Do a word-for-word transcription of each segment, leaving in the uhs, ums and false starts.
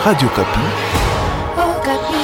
Radio Kapi. Oh, Kapi.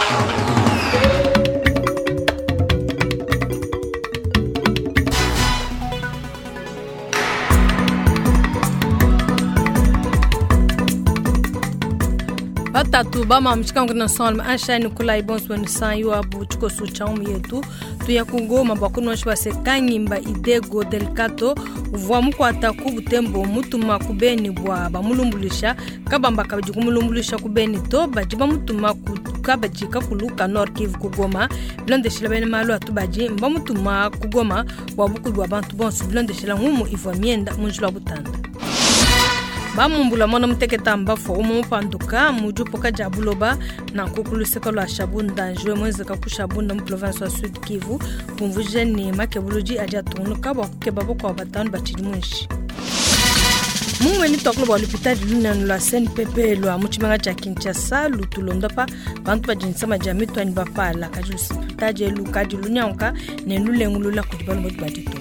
Batatu bama mchikanga na salma anshani kula ibons wani sanyo abu chiko su chaumu yetu tu ya kungoma bakunu washwa se kanyimba idego delikato uvwa muku ataku butembo mutuma kubeni bwa bamulumbulisha kabamba kabaji kumulumbulisha kubeni to bajiba mutuma kabaji kakuluka Nord Kivu kugoma blonde shila bene malo atubaji mba mutuma kugoma wabuku bwa bantu bonsu blonde shila ngumu ivwa mienda munjula butanda bamumbula mona muteketa mbafo umupanduka mujupo kajabuloba na kukuluseka lwa shabunda njwe mweze kakushabunda mu province wa Sud Kivu kumvuje ni makebuluji ajatunuka bakukeba boko batanu bachirimwishi mumwe ni toklo bwa l'hôpital lunanu la C N P P lwa muchimanga cha Kinshasa lutulondopa bantu bajinisa majami twani bapala kajusi taje lukaji lunyanka ne lulengulula kujibalo mot badito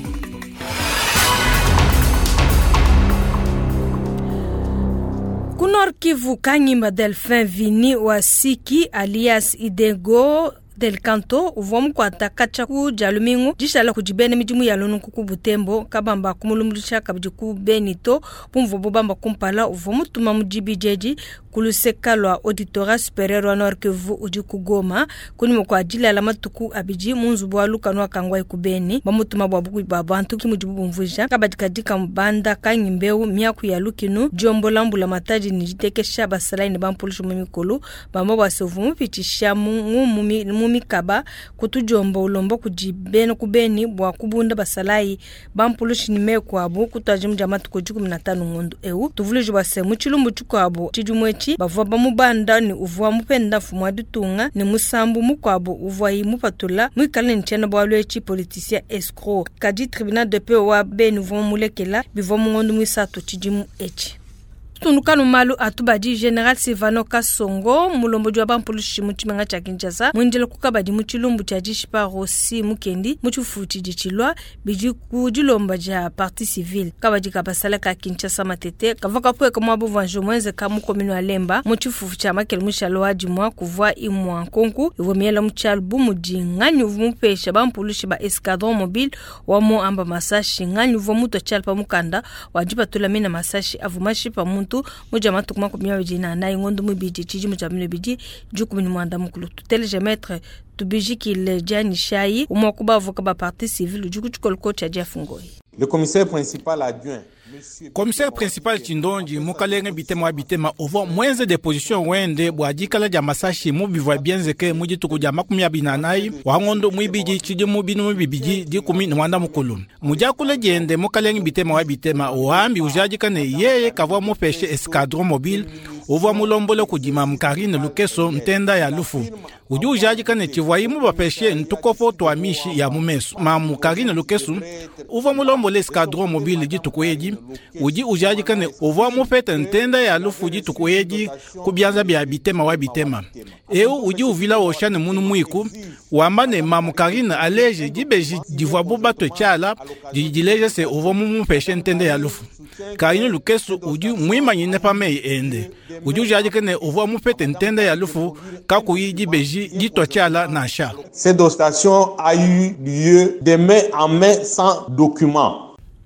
Nord Kivu kanyimba Delphin Vini wa Siki alias Idego del Canto uvomu kwa takacha ku jalumingu jishala kujibene mijimu ya lonu kuku Butembo kabamba kumulumulisha kabijiku Benito pumvo bobamba kumpala uvomu tuma mujibijeji kuluseka lwa auditora superieur wa Nord Kivu ujiku Goma kuni kwa ajili ala matuku abiji munzu bwa luka nwa kangwa ikubeni bamutuma bwa buku babantu kimujibu mvuja kabadikadika mbanda kanyimbeu miaku ya lukinu jombo lambu la mataji nijitekesha basalaini bampulishu mumikolu bamba wasevumu pitisha mungu mumi mumi kaba kutujombo ulombo kujibeno kubeni bwa kubunda basalai bampulushi nimeko abu kutajimu jamatu kujuku minatanu ngondu eu tuvuliju base muchilumbu chuko abu chijumwechi bavwa bamubanda ni uvwa mupenda fumwa dutunga ni musambu mukwabo uvwa mupatula mwikale nchena bwalwechi politicien escroc kadi tribunal de paix wa beni uvwa mulekela bivwa mungondu mwisatu chijimu echi tunukanu malu atubaji General Silvano Kasongo mulombo jwa bampulushi muchimanga cha Kinshasa mwendele kukabadi muchilumbu cha jishipa rosi mukendi muchufuti jichilwa biji kujilomba ja parti civile kabadi kabasala ka Kinshasa matete kavaka pwe kama bu vanjo mwenze kamu komino alemba muchufuti cha makel mushalo waji mwa kuvwa imwa konku ivomiela muchal bu mujinganyu vumupesha bampulushi ba escadron mobile wa mo amba masashi nganyu vomuto chalpa mukanda wajipa tulamina masashi avumashi pa muntu mujamatu kuma kumya wejina na ingondu mubiji chiji mujamino biji juku mini mwanda mukulu tutele jemetre tubiji kile jani shayi umokuba avoka ba parti civile juku chukolko cha jafungoi. Le commissaire principal adjoint Commissaire principal Chindonji mukalenge bitema bitema ovo mwenze de position wende bwadikala ja masashi mubivwa bienzeke muji tukuja makumi abinanai wangondo mwibiji chiji mubinu mubibiji dikumi nwanda mukulu mujakule jende mukalenge bitema wa bitema oambi ujadika ne yeye kavwa mupeshe escadron mobile ovo mulombole kujima mkarine lukeso ntenda ya lufu uji ujadika ne chivwaimu bapeshe ntukofo tuamishi ya mumesu ma mukarine lukeso ovo mulombole escadron mobile jitukweji uji ujadika ne ovo mupete ntenda ya lufu jitukweji kubyanza bya bitema wa bitema eu uji uvila oshane munu mwiku wambane ma mukarine aleje jibeji divwa bubato chala jijileje se ovo mupeshe ntenda ya lufu kaino lukeso uji mwima nyine pamei ende uji ujadika ne ovo mupete ntenda ya lufu kakuyi jibeji jito chala na sha. Cette dostation a eu lieu de main en main sans document.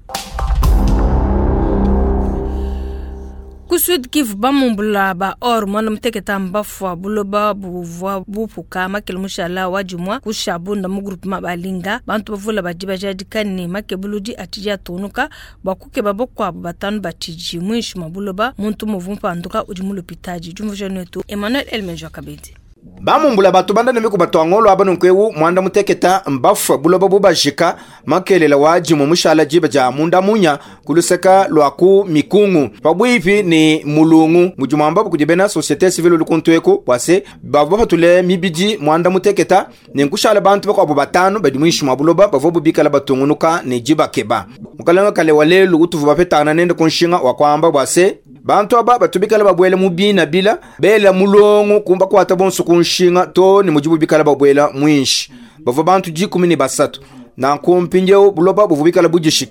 Kusud Kivu bamumbula ba or mwana mteketa mbafwa buloba buvwa bupuka makelmushala wajumwa kushabunda mu groupe mabalinga bantu bavula bajiba jadikani makebuluji atija tunuka bakuke babokwa batanu batiji mwishu mabuloba muntu muvumpa anduka ujimulu pitaji jumvuje netu Emmanuel Elmejo Kabedi bamumbula batu banda nemiku batu angolo abanu nkwewu mwanda muteketa mbafu buloba bubajika makelela waji mumushala jiba ja munda munya kuluseka lwaku mikungu pabwivi ni mulungu mujumamba kujibena société civile lukuntweko wase babu batule mibiji mwanda muteketa nenkushala bantu bako batanu badimwishi mabuloba bavobu bikala batungunuka ne jiba keba mukalanga kale wale lugutuvu bapetana nende kunshinga wakwamba wase bantu aba batubikala babwela mubina bila bela mulongo kumba kwata bonso kunshinga to ni mujibu bikala babwela mwinshi bavo bantu jikumi ni basatu na kumpinjeo buloba buvubikala bujishika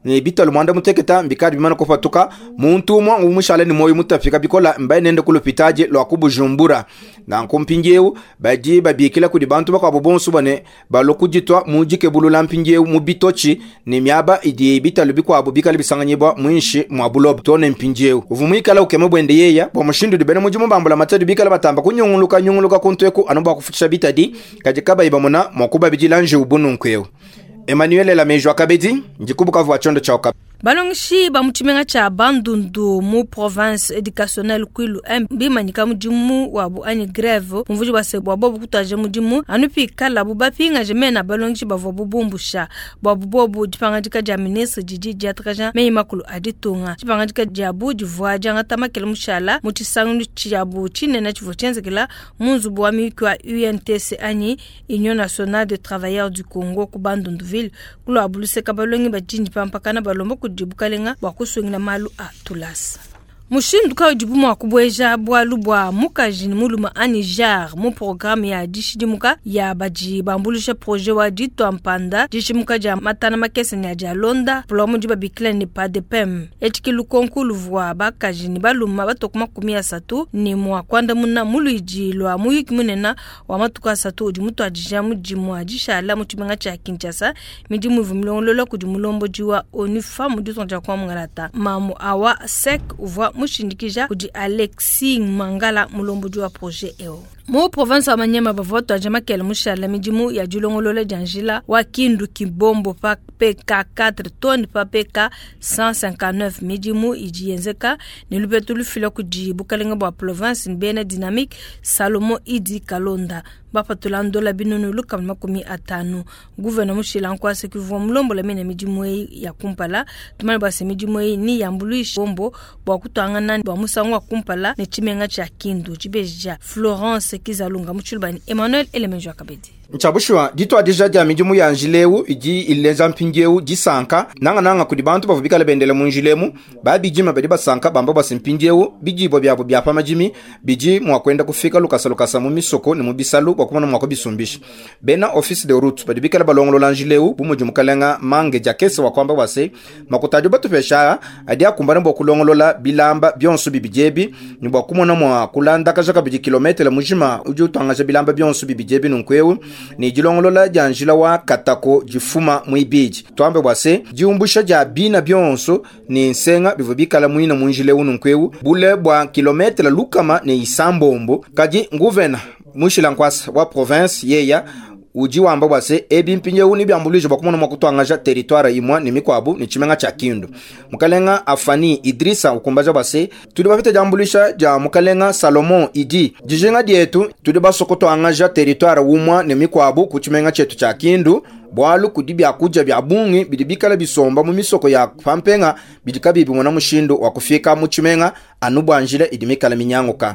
ni bitalo mwanda muteketa mbikadi bimana kofatuka muntu mwa umushala ni moyo mutafika bikola mbaye nende kulupitaje lwa kubujumbura na nkompinjeu baji babikila kudi bantu bakabo bonsu bane balokujitwa mujike bulula mpinjeu mubitochi ni myaba idi bitalo bikwa abo bikali bisanganyibwa mwinshi mwa bulob tone mpinjeu uvumikala ukeme bwende yeya bwa mushindu dibene mujimu bambula matadu bikala batamba kunyunguluka nyunguluka kunteku anoba kufutisha bitadi kajikaba ibamona mwakuba bijilanje ubunu nkweu Emmanuel la Mejwa Kabedi njikubuka vwa chondo cha Okapi. Balongishi ba mutimenga cha Bandundu mu province éducationnelle kwilu mbi manika mudimu wabu ani grève mvuji base bwa bobu kutaje mudimu anupi kala buba pinga jemena balongishi bavo bubumbusha bobu bobu dipanga dika ja ministre Didi Diatrajan me makulu aditunga dipanga dika jabu divwa janga tamakele mushala mutisangu chiabu chinena chivotenze kila munzu bwa mikwa U N T C ani Union nationale des travailleurs du Congo ku Bandunduville kulo abuluse kabalongi bajindi pampakana balombo dibukalenga bakuswingina malu a tulasa Mushindu ka dibumu akubweja bwalu bwa mukajini muluma anijar mu programme ya dishidimuka ya baji bambulisha projet wa dito ampanda dishimuka ja matana makese nya ja londa plomu diba bikla ni pa de pem etikilu konkulu vwa bakajini baluma batokuma kumia satu ni mwa kwanda muna muluiji lwa muyiki munena wa matuka satu di mutu ajija mujimu ajisha ala mutumenga cha Kinshasa midi muvumilongolo kudimulombo jiwa onifa mudito nja kwa mngalata mamu awa sek uvwa mushindikija kudi Alexis Mangala mulombo jwa projet eo Mu province wa Manyema bavoto ajama kele mushala midimu ya julongolole janjila wa Kindu Kibombo pa P K quatre tonnes pa P K cent cinquante-neuf midimu ijiyenzeka nilupetulu filo kudi bukalenga bwa province nbene dynamique Salomo Idi Kalonda bapatulando la binunu luka makumi atanu gouvernement mushila nkwase kivu mulombo la mene midimu ya kumpala tumani base midimu ni yambuluishi bombo bwa kutangana bwa musangwa kumpala ne chimenga cha Kindu chibeja Florence Kizalunga muchulbani Emmanuel Elemenjo Kabedi Nchabushwa dito adija dia midimu ya njileu iji ileza mpinjeu jisanka nanga nanga kudi bantu bavubika lebendele munjilemu ba bijima bedi basanka bamba basimpinjeu biji bo byabo byapa majimi biji mwakwenda kufika lukasa lukasa mu misoko ni mubisalu bakubona mwako bisumbishi bena office de route bedi bikala balongolo lanjileu bumujumu kalenga mange jakese wakwamba wase makutajo batu pesha adia kumbana bo kulongolola bilamba byonsu bibijebi ni bakumona mwa kulanda kajaka biji kilometre mujima uju twangaje bilamba byonsu bibijebi nunkwewu ni jilongolola janjila wa katako jifuma muibiji twambe bwase jiumbusha ja bina byonso ni nsenga bivubikala muina munjile unu nkwewu bule bwa kilometre lukama ni isambombo kaji nguvena mushila nkwasa wa province yeya uji wamba bwase ebi mpinje uni byambulije bakumona makutwangaja territoire imwa ni mikwabu ni chimenga cha Kindu mukalenga Afani Idrisa ukumbaja bwase tudi bafite jambulisha ja mukalenga Salomon Idi jijenga dietu tudi basokoto angaja territoire umwa ni mikwabu ku chimenga chetu cha Kindu bwalu kudibya kuja bya bungi bidibikala bisomba mu misoko ya pampenga bidikabibi mwana mushindo wa kufika mu chimenga anubwanjile idimikala minyangoka.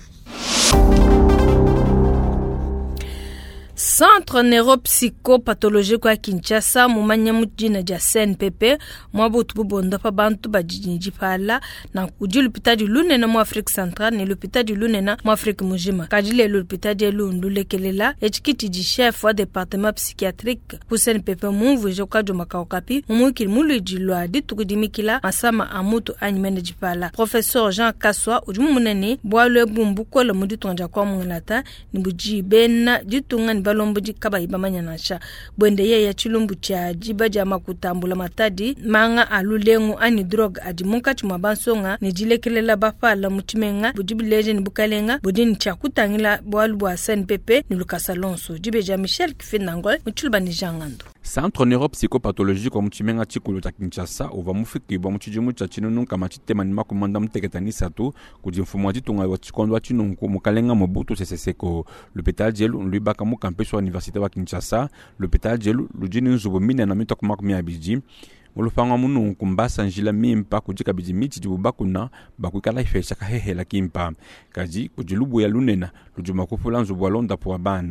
Centre neuropsychopathologique kwa Kinshasa mumanya mujina ja C N P P mwabutu bubonda pa bantu bajinji pala na kuji lupitaji lune na mu Afrique centrale ni lupitaji lune na mu Afrique mujima kajile lupitaji lundu lekelela echikiti di chef wa département psychiatrique pour C N P P mumvu joka jo makaokapi mumukili muluji lwa ditukudimikila masama amutu anyimene jipala professeur Jean Kaswa ujumu munene bwalwe bumbu kola muditonja kwa mungalata ni buji bena jitunga ni balombo jikaba ibamanya nasha bwende ye ya chilumbu cha jibaja makutambula matadi manga alulengu ani drug adimunka chuma bansonga ni jilekelela bafala mutimenga bujibileje ni bukalenga budini cha kutangila bwalu bwa C N P P ni Lucas Alonso jibeja Michel Kifenangol mutulba ni jangando Centre neuropsychopathologique wa mchimenga chikulu cha Kinshasa uva mufiki bwa mchijimu cha chinunu kama chitema ni makumanda mteketani satu kujimfumu wa jitunga wa chikondo wa chinunku mukalenga mobutu seseseko l'hôpital jelu nluibaka mukampeswa université wa Kinshasa l'hôpital jelu lujini nzubu mine na mito kumakumi abiji ulufanga munu kumbasa njila mimpa kujika biji miti jibubakuna bakuikala ifesha kahehela kimpa kaji kujilubu ya lunena lujuma kufula nzubu walonda puwa bana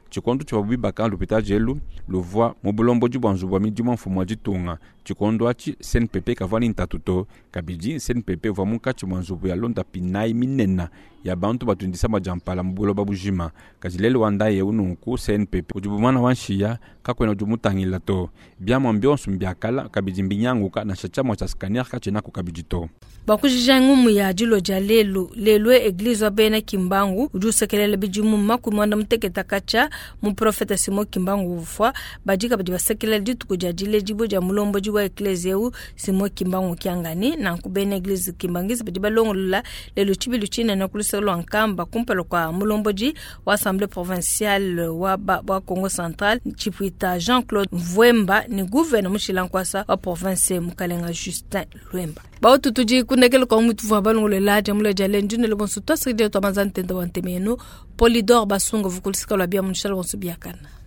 chikondo cha babu baka l'hôpital jelu lo voit mobulombo ju banzu bwa midimo mfumo jitunga chikondo achi C N P P kavani ntatuto kabiji C N P P va muka chimanzu ya londa pinai minena ya bantu batundisa majampala mubulo babujima kazilele wanda ye ununku C N P P ujubumana wanshiya kakwena ujumutangila to bia mwambionsu mbiakala kabiji mbinyanguka na shachamo cha skanier kachena ku kabijito bakujijangu mu ya jilo ja lelo lelo eglise wa bena Kimbangu ujusekelele bijumu makumwanda mteketa kacha mu profeta Simo Kimbangu ufwa bajika badi basekelele ditu kujajile jibo ja mulombo jiwa ekleze u Simo Kimbangu kiangani na kubene eglise Kimbangisi badi balongolula lelo chibilu chine na kuliselo ankamba kumpelo kwa mulombo ji wa assemblée provinciale wa ba, wa Congo Central chipuita Jean-Claude Mvwemba ni gouverneur mushilankwasa wa province Mukalenga Justin Lwemba ba tutuji kunekele kwa mutu va balongolo la jamule jale njune le bonsu to sidi to manzante ndo wantemeno Polydor basungo vukulisika lwa bia munshalo bonsu biakana.